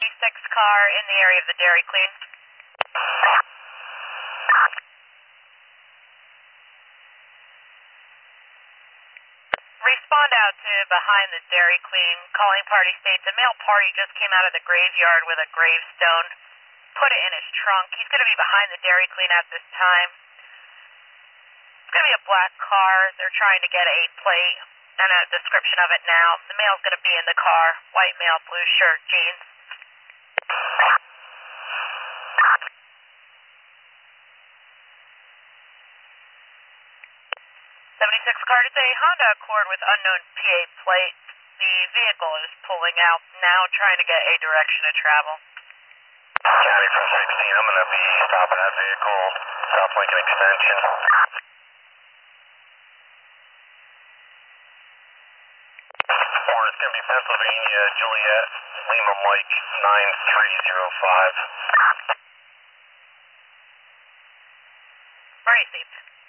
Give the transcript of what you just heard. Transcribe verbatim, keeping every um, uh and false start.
seventy-six car in the area of the Dairy Queen. Respond out to behind the Dairy Queen. Calling party states a male party just came out of the graveyard with a gravestone. Put it in his trunk. He's going to be behind the Dairy Queen at this time. It's going to be a black car. They're trying to get a plate and a description of it now. The male's going to be in the car. White male, blue shirt, jeans. seventy-six car, it's a Honda Accord with unknown P A plate. The vehicle is pulling out now, trying to get a direction of travel. County from sixteen, I'm going to be stopping that vehicle, South Lincoln Extension. Or it's going to be Pennsylvania, Juliet, Lima Mike, nine three zero five. Where are you, Steve?